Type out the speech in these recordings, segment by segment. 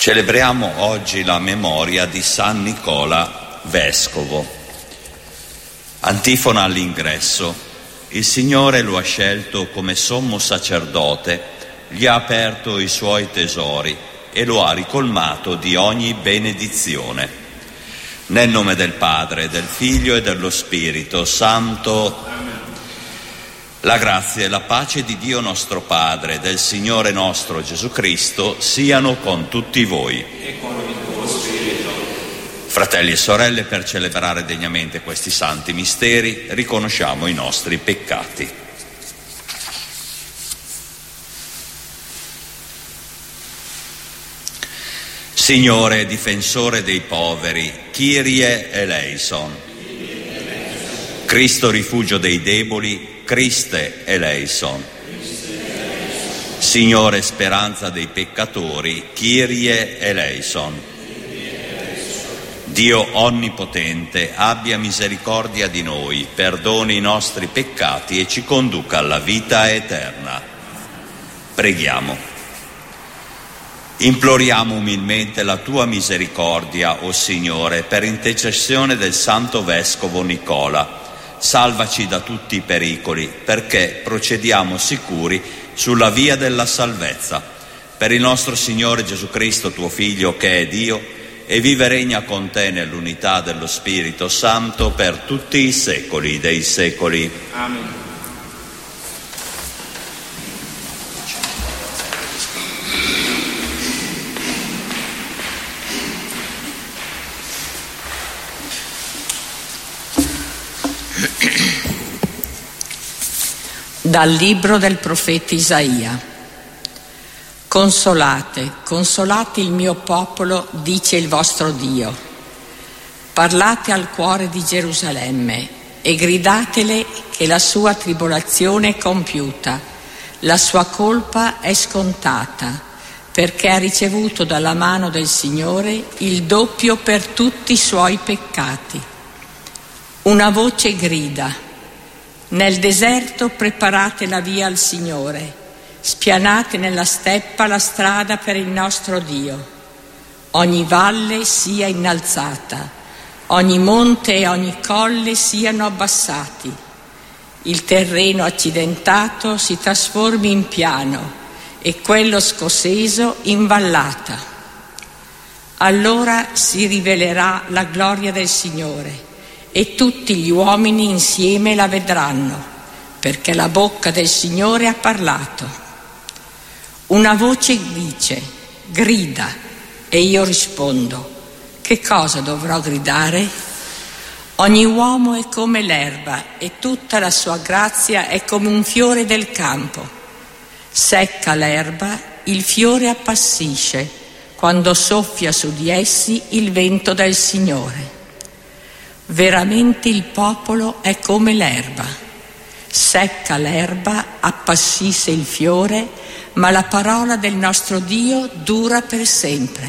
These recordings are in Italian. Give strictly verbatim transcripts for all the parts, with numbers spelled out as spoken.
Celebriamo oggi la memoria di San Nicola Vescovo. Antifona all'ingresso. Il Signore lo ha scelto come sommo sacerdote, gli ha aperto i suoi tesori e lo ha ricolmato di ogni benedizione. Nel nome del Padre, del Figlio e dello Spirito Santo. La grazia e la pace di Dio nostro Padre, del Signore nostro Gesù Cristo, siano con tutti voi. E con il tuo spirito. Fratelli e sorelle, per celebrare degnamente questi santi misteri, riconosciamo i nostri peccati. Signore, difensore dei poveri, Kyrie eleison. Cristo, rifugio dei deboli, Christe eleison. Signore, speranza dei peccatori, Kyrie eleison. Dio onnipotente, abbia misericordia di noi, perdoni i nostri peccati e ci conduca alla vita eterna. Preghiamo. Imploriamo umilmente la tua misericordia, o Signore, per intercessione del Santo Vescovo Nicola. Salvaci da tutti i pericoli, perché procediamo sicuri sulla via della salvezza. Per il nostro Signore Gesù Cristo, tuo Figlio, che è Dio, e vive e regna con te nell'unità dello Spirito Santo per tutti i secoli dei secoli. Amen. Dal libro del profeta Isaia. Consolate, consolate il mio popolo, dice il vostro Dio. Parlate al cuore di Gerusalemme e gridatele che la sua tribolazione è compiuta, la sua colpa è scontata, perché ha ricevuto dalla mano del Signore il doppio per tutti i suoi peccati. Una voce grida: nel deserto preparate la via al Signore, spianate nella steppa la strada per il nostro Dio. Ogni valle sia innalzata, ogni monte e ogni colle siano abbassati. Il terreno accidentato si trasformi in piano e quello scosceso in vallata. Allora si rivelerà la gloria del Signore e tutti gli uomini insieme la vedranno, perché la bocca del Signore ha parlato. Una voce dice: grida, e io rispondo: che cosa dovrò gridare? Ogni uomo è come l'erba e tutta la sua grazia è come un fiore del campo. Secca l'erba, il fiore appassisce, quando soffia su di essi il vento del Signore. Veramente il popolo è come l'erba. Secca l'erba, appassisce il fiore, ma la parola del nostro Dio dura per sempre.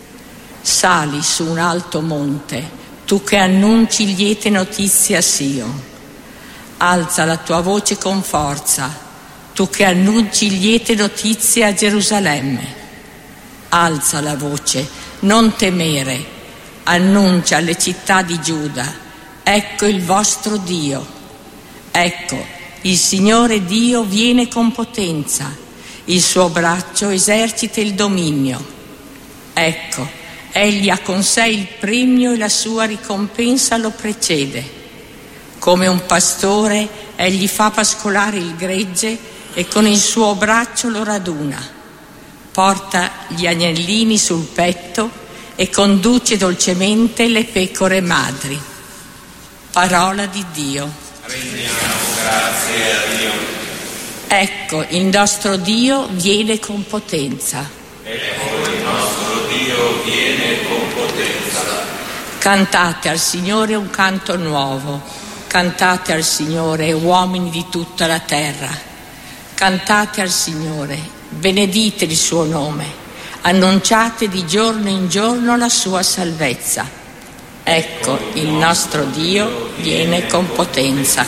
Sali su un alto monte, tu che annunci liete notizie a Sion. Alza la tua voce con forza, tu che annunci liete notizie a Gerusalemme. Alza la voce, non temere. Annuncia alle città di Giuda: ecco il vostro Dio. Ecco, il Signore Dio viene con potenza, il suo braccio esercita il dominio. Ecco, egli ha con sé il premio e la sua ricompensa lo precede. Come un pastore, egli fa pascolare il gregge e con il suo braccio lo raduna. Porta gli agnellini sul petto e conduce dolcemente le pecore madri. Parola di Dio. Rendiamo grazie a Dio. Ecco, il nostro Dio viene con potenza. Ecco, il nostro Dio viene con potenza. Cantate al Signore un canto nuovo. Cantate al Signore, uomini di tutta la terra. Cantate al Signore, benedite il suo nome. Annunciate di giorno in giorno la sua salvezza. Ecco, il nostro Dio viene con potenza.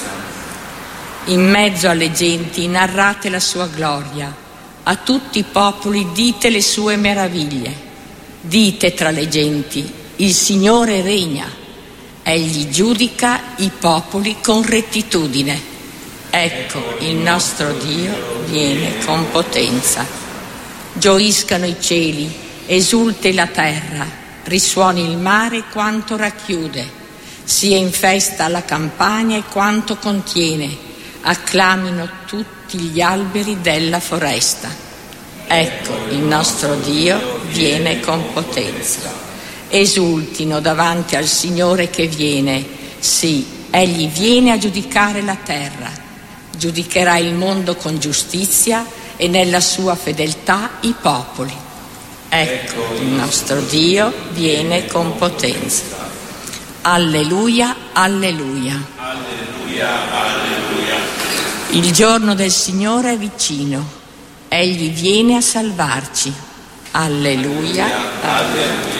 In mezzo alle genti narrate la sua gloria, a tutti i popoli dite le sue meraviglie. Dite tra le genti, il Signore regna, Egli giudica i popoli con rettitudine. Ecco, il nostro Dio viene con potenza. Gioiscano i cieli, esulte la terra, risuoni il mare quanto racchiude, sia in festa la campagna e quanto contiene, acclamino tutti gli alberi della foresta. Ecco, il nostro Dio viene con potenza. Esultino davanti al Signore che viene, sì, Egli viene a giudicare la terra, giudicherà il mondo con giustizia e nella sua fedeltà i popoli. Ecco, il nostro Dio viene con potenza. Alleluia, alleluia. Alleluia, alleluia. Il giorno del Signore è vicino, Egli viene a salvarci. Alleluia, alleluia.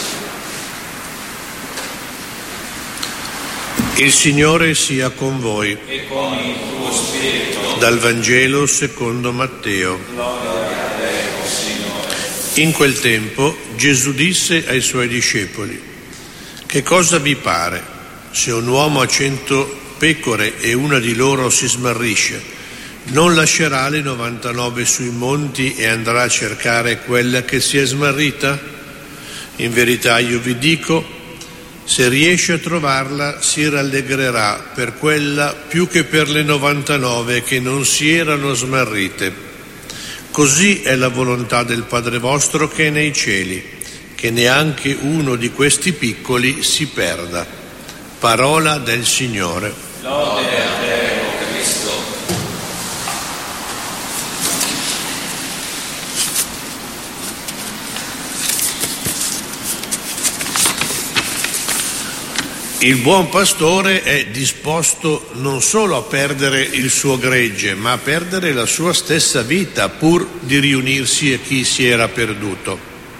Il Signore sia con voi. E con il tuo spirito. Dal Vangelo secondo Matteo. Gloria a te, o Signore. In quel tempo Gesù disse ai suoi discepoli: che cosa vi pare se un uomo ha cento pecore e una di loro si smarrisce? Non lascerà le novantanove sui monti e andrà a cercare quella che si è smarrita? In verità io vi dico, se riesce a trovarla si rallegrerà per quella più che per le novantanove che non si erano smarrite. Così è la volontà del Padre vostro che è nei cieli, che neanche uno di questi piccoli si perda. Parola del Signore. Lode a te, o Cristo. Il buon pastore è disposto non solo a perdere il suo gregge, ma a perdere la sua stessa vita pur di riunirsi a chi si era perduto.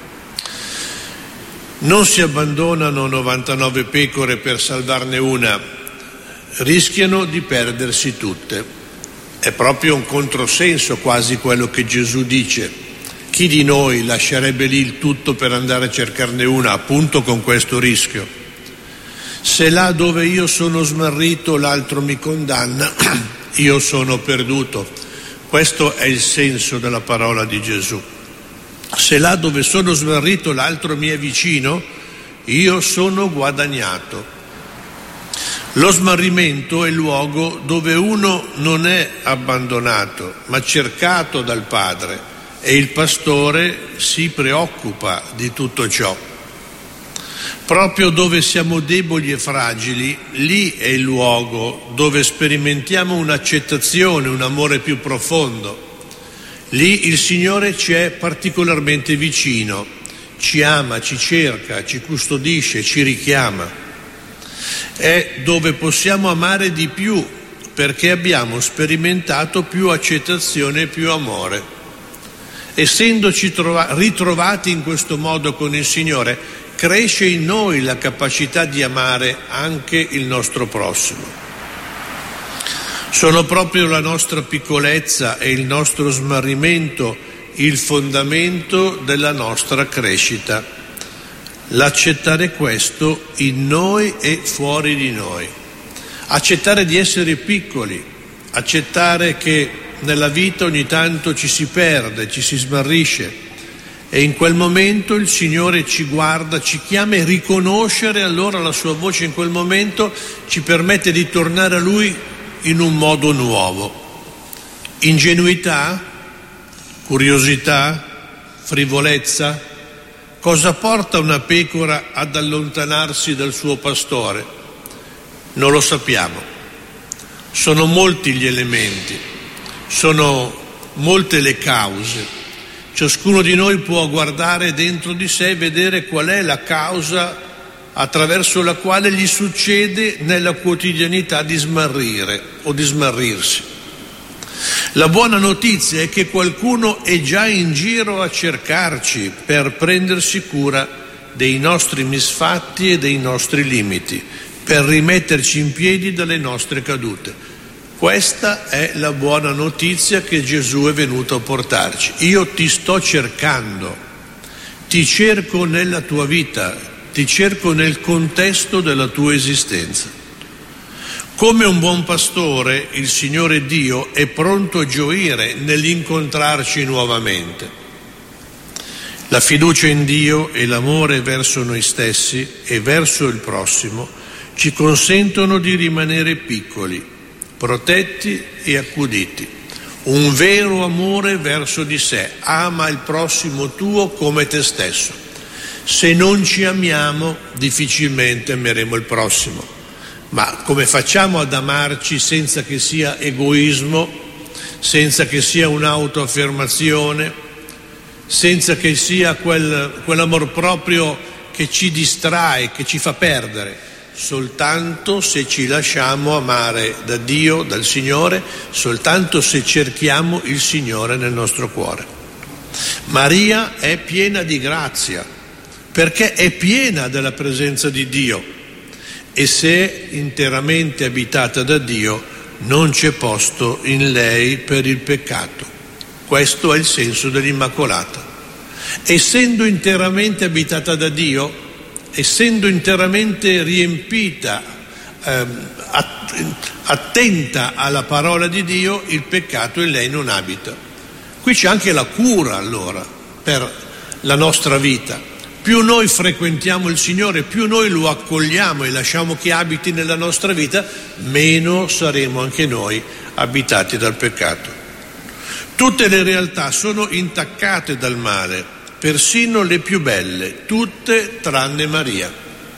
Non si abbandonano novantanove pecore per salvarne una, rischiano di perdersi tutte. È proprio un controsenso quasi quello che Gesù dice. Chi di noi lascerebbe lì il tutto per andare a cercarne una, appunto con questo rischio? Se là dove io sono smarrito l'altro mi condanna, io sono perduto. Questo è il senso della parola di Gesù. Se là dove sono smarrito l'altro mi è vicino, io sono guadagnato. Lo smarrimento è il luogo dove uno non è abbandonato, ma cercato dal Padre, e il pastore si preoccupa di tutto ciò. Proprio dove siamo deboli e fragili, lì è il luogo dove sperimentiamo un'accettazione, un amore più profondo. Lì il Signore ci è particolarmente vicino, ci ama, ci cerca, ci custodisce, ci richiama. È dove possiamo amare di più perché abbiamo sperimentato più accettazione e più amore. Essendoci trova- ritrovati in questo modo con il Signore, cresce in noi la capacità di amare anche il nostro prossimo. Sono proprio la nostra piccolezza e il nostro smarrimento il fondamento della nostra crescita. L'accettare questo in noi e fuori di noi. Accettare di essere piccoli, accettare che nella vita ogni tanto ci si perde, ci si smarrisce. E in quel momento il Signore ci guarda, ci chiama e riconoscere allora la sua voce in quel momento ci permette di tornare a Lui in un modo nuovo. Ingenuità, curiosità, frivolezza. Cosa porta una pecora ad allontanarsi dal suo pastore? Non lo sappiamo. Sono molti gli elementi, sono molte le cause. Ciascuno di noi può guardare dentro di sé e vedere qual è la causa attraverso la quale gli succede nella quotidianità di smarrire o di smarrirsi. La buona notizia è che qualcuno è già in giro a cercarci per prendersi cura dei nostri misfatti e dei nostri limiti, per rimetterci in piedi dalle nostre cadute. Questa è la buona notizia che Gesù è venuto a portarci. Io ti sto cercando, ti cerco nella tua vita, ti cerco nel contesto della tua esistenza. Come un buon pastore, il Signore Dio è pronto a gioire nell'incontrarci nuovamente. La fiducia in Dio e l'amore verso noi stessi e verso il prossimo ci consentono di rimanere piccoli, protetti e accuditi. Un vero amore verso di sé. Ama il prossimo tuo come te stesso. Se non ci amiamo, difficilmente ameremo il prossimo. Ma come facciamo ad amarci senza che sia egoismo, senza che sia un'autoaffermazione, senza che sia quel, quell'amor proprio che ci distrae, che ci fa perdere? Soltanto se ci lasciamo amare da Dio, dal Signore, soltanto se cerchiamo il Signore nel nostro cuore. Maria è piena di grazia, perché è piena della presenza di Dio. E se interamente abitata da Dio, non c'è posto in lei per il peccato. Questo è il senso dell'Immacolata. Essendo interamente abitata da Dio, essendo interamente riempita, eh, attenta alla parola di Dio, il peccato in lei non abita. Qui c'è anche la cura allora per la nostra vita. Più noi frequentiamo il Signore, più noi lo accogliamo e lasciamo che abiti nella nostra vita, meno saremo anche noi abitati dal peccato. Tutte le realtà sono intaccate dal male, persino le più belle, tutte tranne Maria.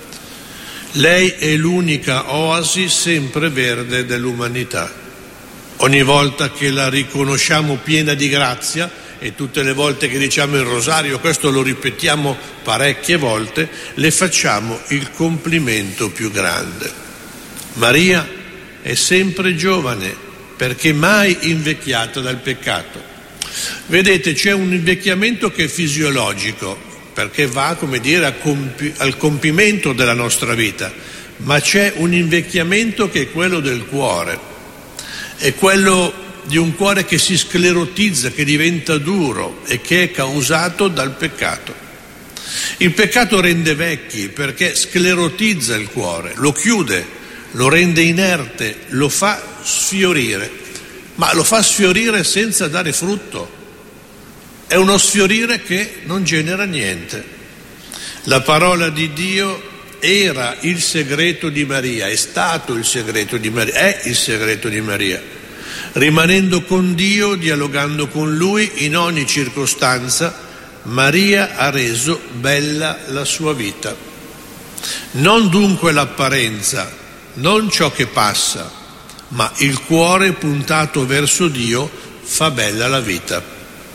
Lei è l'unica oasi sempreverde dell'umanità. Ogni volta che la riconosciamo piena di grazia, e tutte le volte che diciamo il rosario, questo lo ripetiamo parecchie volte, le facciamo il complimento più grande. Maria è sempre giovane, perché mai invecchiata dal peccato. Vedete, c'è un invecchiamento che è fisiologico, perché va, come dire, a compi- al compimento della nostra vita, ma c'è un invecchiamento che è quello del cuore, è quello di un cuore che si sclerotizza, che diventa duro e che è causato dal peccato. Il peccato rende vecchi perché sclerotizza il cuore, lo chiude, lo rende inerte, lo fa sfiorire, ma lo fa sfiorire senza dare frutto. È uno sfiorire che non genera niente. La parola di Dio era il segreto di Maria, è stato il segreto di Maria, è il segreto di Maria. Rimanendo con Dio, dialogando con Lui in ogni circostanza, Maria ha reso bella la sua vita. Non dunque l'apparenza, non ciò che passa, ma il cuore puntato verso Dio fa bella la vita.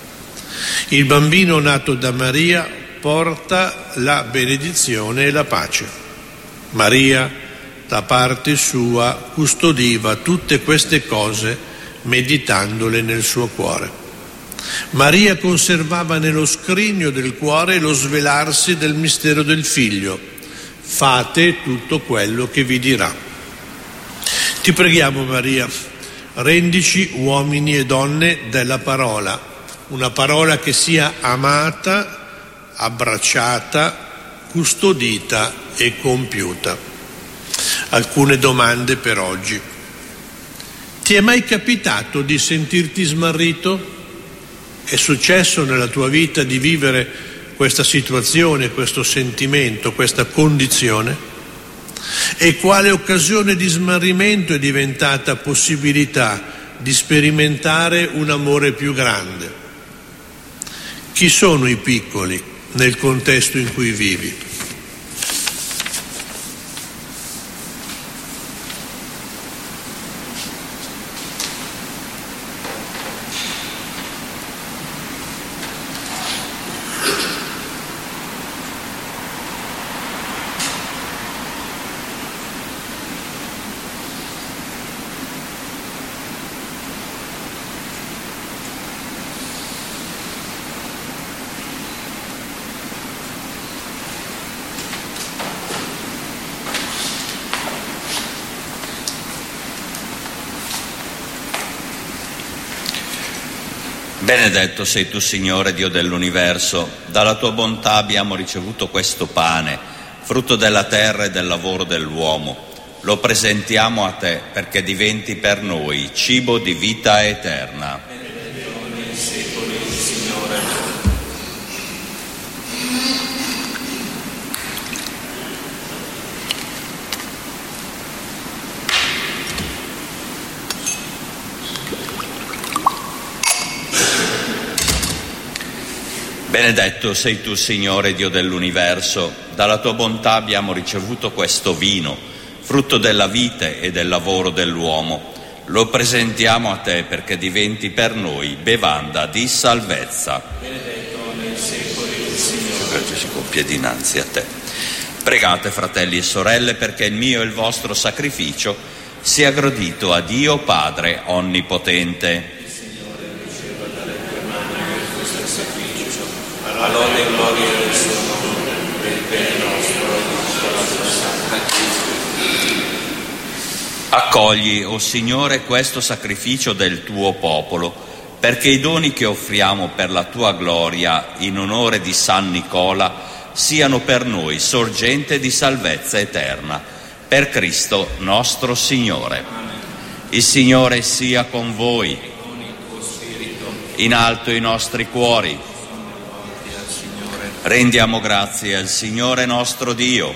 Il bambino nato da Maria porta la benedizione e la pace. Maria, da parte sua, custodiva tutte queste cose meditandole nel suo cuore. Maria conservava nello scrigno del cuore lo svelarsi del mistero del Figlio. Fate tutto quello che vi dirà. Ti preghiamo, Maria, rendici uomini e donne della parola, una parola che sia amata, abbracciata, custodita e compiuta. Alcune domande per oggi. Ti è mai capitato di sentirti smarrito? È successo nella tua vita di vivere questa situazione, questo sentimento, questa condizione? E quale occasione di smarrimento è diventata possibilità di sperimentare un amore più grande? Chi sono i piccoli nel contesto in cui vivi? Benedetto sei tu, Signore, Dio dell'universo. Dalla tua bontà abbiamo ricevuto questo pane, frutto della terra e del lavoro dell'uomo. Lo presentiamo a te perché diventi per noi cibo di vita eterna. Benedetto nei secoli, Signore. Benedetto sei tu, Signore, Dio dell'universo. Dalla tua bontà abbiamo ricevuto questo vino, frutto della vite e del lavoro dell'uomo. Lo presentiamo a te perché diventi per noi bevanda di salvezza. Benedetto nei secoli, Signore. Ci si compie dinanzi a te. Pregate, fratelli e sorelle, perché il mio e il vostro sacrificio sia gradito a Dio Padre Onnipotente. La lode e gloria del suo nome, per il bene nostro e per la sua santa Chiesa. Accogli, o Signore, questo sacrificio del tuo popolo, perché i doni che offriamo per la tua gloria in onore di San Nicola siano per noi sorgente di salvezza eterna. Per Cristo nostro Signore. Il Signore sia con voi. E con il tuo spirito. In alto i nostri cuori. Rendiamo grazie al Signore nostro Dio.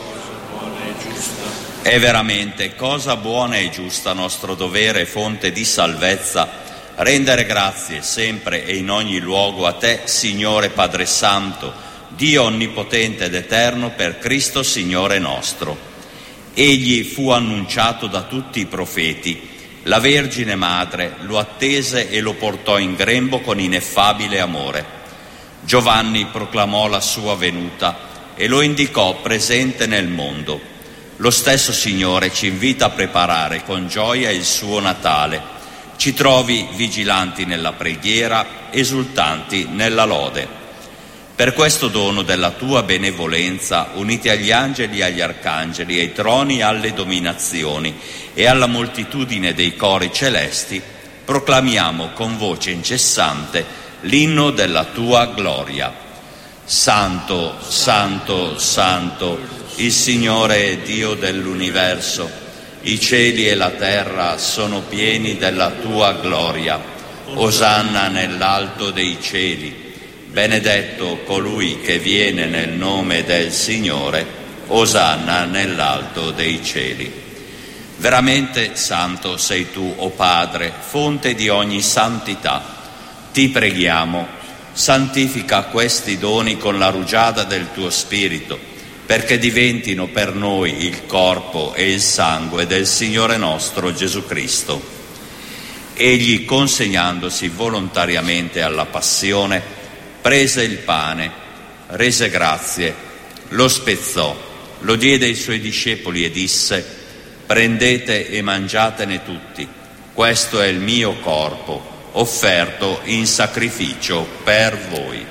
È veramente cosa buona e giusta, nostro dovere e fonte di salvezza, rendere grazie sempre e in ogni luogo a te, Signore Padre Santo, Dio onnipotente ed eterno, per Cristo Signore nostro. Egli fu annunciato da tutti i profeti. La Vergine Madre lo attese e lo portò in grembo con ineffabile amore. Giovanni proclamò la sua venuta e lo indicò presente nel mondo. Lo stesso Signore ci invita a preparare con gioia il suo Natale. Ci trovi vigilanti nella preghiera, esultanti nella lode. Per questo dono della tua benevolenza, uniti agli angeli e agli arcangeli, ai troni e alle dominazioni e alla moltitudine dei cori celesti, proclamiamo con voce incessante l'inno della tua gloria. Santo, santo, santo, il Signore è Dio dell'universo. I cieli e la terra sono pieni della tua gloria. Osanna nell'alto dei cieli. Benedetto colui che viene nel nome del Signore. Osanna nell'alto dei cieli. Veramente santo sei tu, o Padre, fonte di ogni santità. Ti preghiamo, santifica questi doni con la rugiada del tuo Spirito, perché diventino per noi il corpo e il sangue del Signore nostro Gesù Cristo. Egli, consegnandosi volontariamente alla passione, prese il pane, rese grazie, lo spezzò, lo diede ai suoi discepoli e disse: prendete e mangiatene tutti, questo è il mio corpo, offerto in sacrificio per voi.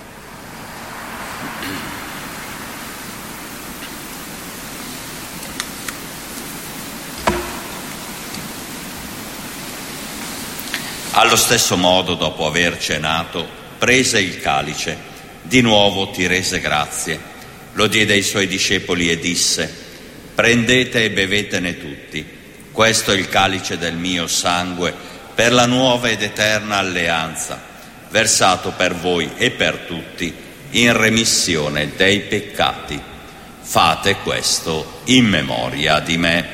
Allo stesso modo, dopo aver cenato, prese il calice, di nuovo ti rese grazie, lo diede ai suoi discepoli e disse: prendete e bevetene tutti, questo è il calice del mio sangue, per la nuova ed eterna alleanza, versato per voi e per tutti in remissione dei peccati. Fate questo in memoria di me.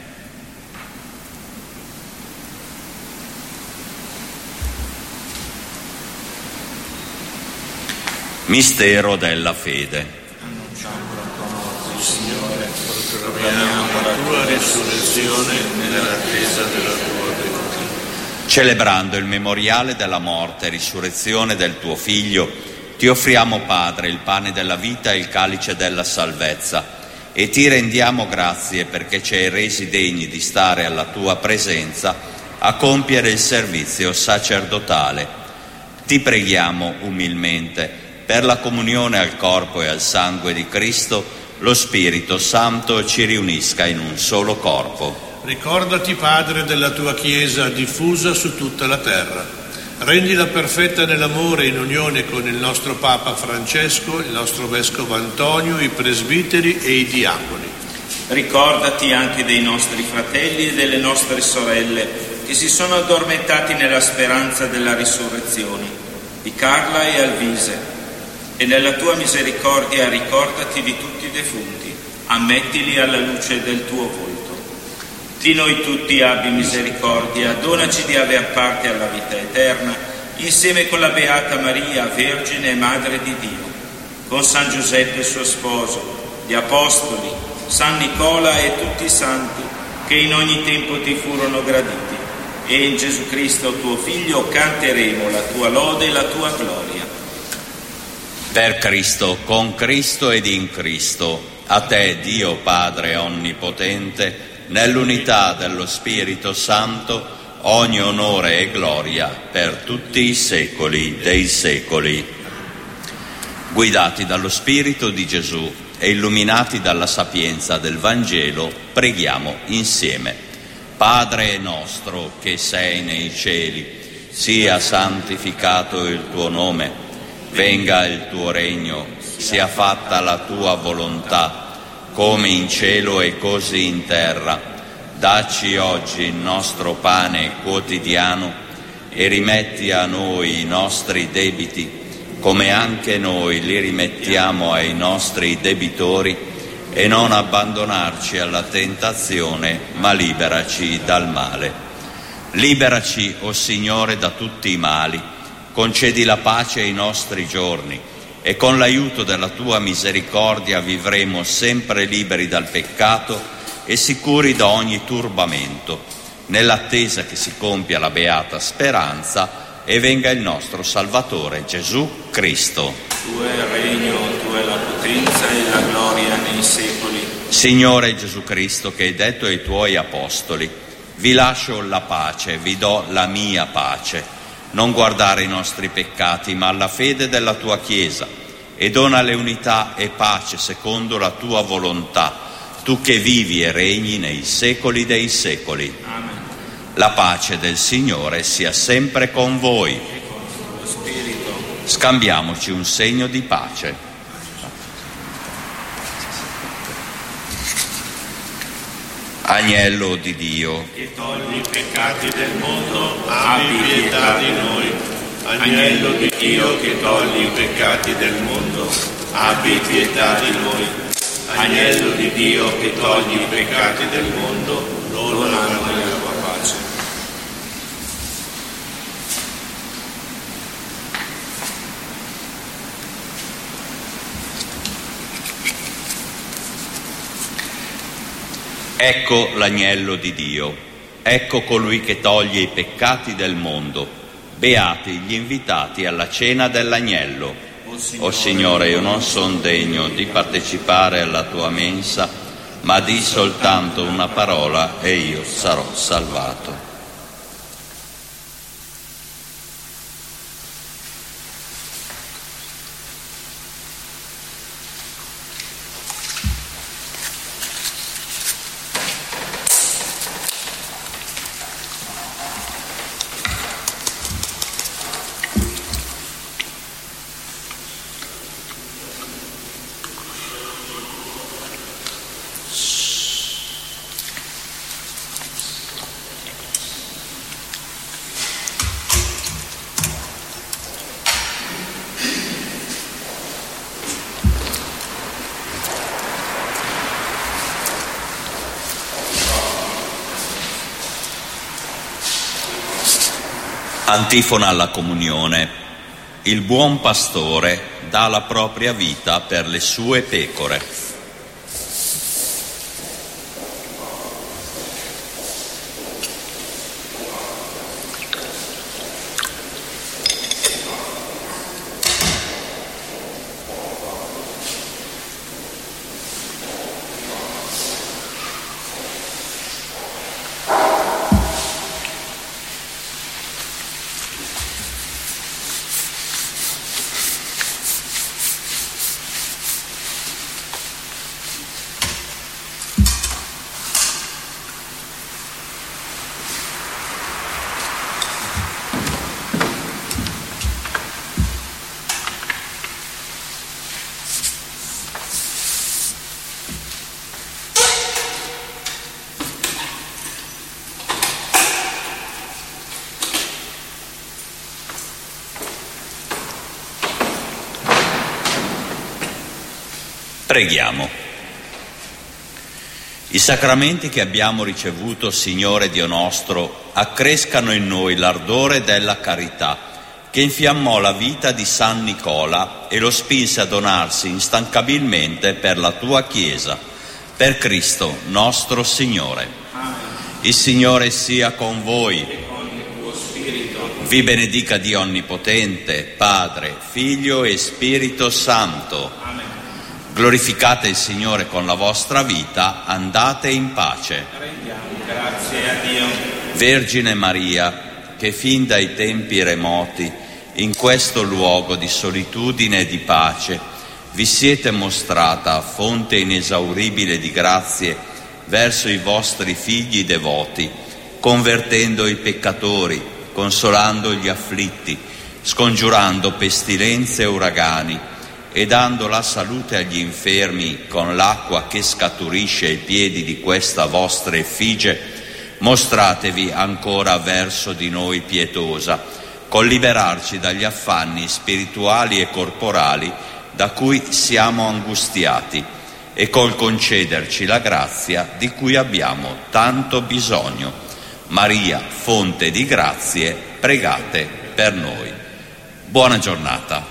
Mistero della fede. Annunciamo la tua morte, Signore, proclamiamo la tua risurrezione nell'attesa della tua venuta. Celebrando il memoriale della morte e risurrezione del tuo Figlio, ti offriamo, Padre, il pane della vita e il calice della salvezza, e ti rendiamo grazie perché ci hai resi degni di stare alla tua presenza a compiere il servizio sacerdotale. Ti preghiamo umilmente, per la comunione al corpo e al sangue di Cristo, lo Spirito Santo ci riunisca in un solo corpo. Ricordati, Padre, della tua Chiesa diffusa su tutta la terra Rendila perfetta nell'amore in unione con il nostro Papa Francesco, il nostro Vescovo Antonio, i presbiteri e i diaconi. Ricordati anche dei nostri fratelli e delle nostre sorelle che si sono addormentati nella speranza della risurrezione, di Carla e Alvise, e nella tua misericordia ricordati di tutti i defunti, ammettili alla luce del tuo volto. Di noi tutti abbi misericordia, donaci di aver parte alla vita eterna, insieme con la Beata Maria, Vergine e Madre di Dio, con San Giuseppe suo sposo, gli Apostoli, San Nicola e tutti i santi che in ogni tempo ti furono graditi, e in Gesù Cristo tuo Figlio canteremo la tua lode e la tua gloria. Per Cristo, con Cristo ed in Cristo, a te Dio Padre Onnipotente, nell'unità dello Spirito Santo, ogni onore e gloria per tutti i secoli dei secoli. Guidati dallo Spirito di Gesù e illuminati dalla sapienza del Vangelo, preghiamo insieme. Padre nostro che sei nei cieli, sia santificato il tuo nome, venga il tuo regno, sia fatta la tua volontà, come in cielo e così in terra. Dacci oggi il nostro pane quotidiano e rimetti a noi i nostri debiti, come anche noi li rimettiamo ai nostri debitori, e non abbandonarci alla tentazione, ma liberaci dal male. Liberaci, o Signore, da tutti i mali, concedi la pace ai nostri giorni, e con l'aiuto della tua misericordia vivremo sempre liberi dal peccato e sicuri da ogni turbamento, nell'attesa che si compia la beata speranza e venga il nostro Salvatore Gesù Cristo. Tuo è il regno, tua è la potenza e la gloria nei secoli. Signore Gesù Cristo, che hai detto ai tuoi apostoli: vi lascio la pace, vi do la mia pace. Non guardare i nostri peccati, ma alla fede della tua Chiesa, e donale unità e pace secondo la tua volontà, tu che vivi e regni nei secoli dei secoli. Amen. La pace del Signore sia sempre con voi. E con il tuo spirito. Scambiamoci un segno di pace. Agnello di Dio, che togli i peccati del mondo, abbi pietà di noi. Agnello di Dio, che togli i peccati del mondo, abbi pietà di noi. Agnello di Dio, che togli i peccati del mondo, dona a noi la tua pace. ecco l'agnello di Dio, ecco colui che toglie i peccati del mondo. Beati gli invitati alla cena dell'agnello. O Signore, io non sono degno di partecipare alla tua mensa, ma di soltanto una parola e io sarò salvato. Antifona alla comunione. Il buon pastore dà la propria vita per le sue pecore. Preghiamo. I sacramenti che abbiamo ricevuto, Signore Dio nostro, accrescano in noi l'ardore della carità che infiammò la vita di San Nicola e lo spinse a donarsi instancabilmente per la tua Chiesa, per Cristo nostro Signore. Amen. Il Signore sia con voi. E con il tuo spirito. Vi benedica Dio Onnipotente, Padre, Figlio e Spirito Santo. Amen. Glorificate il Signore con la vostra vita, andate in pace. Rendiamo grazie a Dio. Vergine Maria, che fin dai tempi remoti, in questo luogo di solitudine e di pace, vi siete mostrata fonte inesauribile di grazie verso i vostri figli devoti, convertendo i peccatori, consolando gli afflitti, scongiurando pestilenze e uragani, e dando la salute agli infermi con l'acqua che scaturisce ai piedi di questa vostra effigie, mostratevi ancora verso di noi pietosa, col liberarci dagli affanni spirituali e corporali da cui siamo angustiati e col concederci la grazia di cui abbiamo tanto bisogno. Maria, fonte di grazie, pregate per noi. Buona giornata.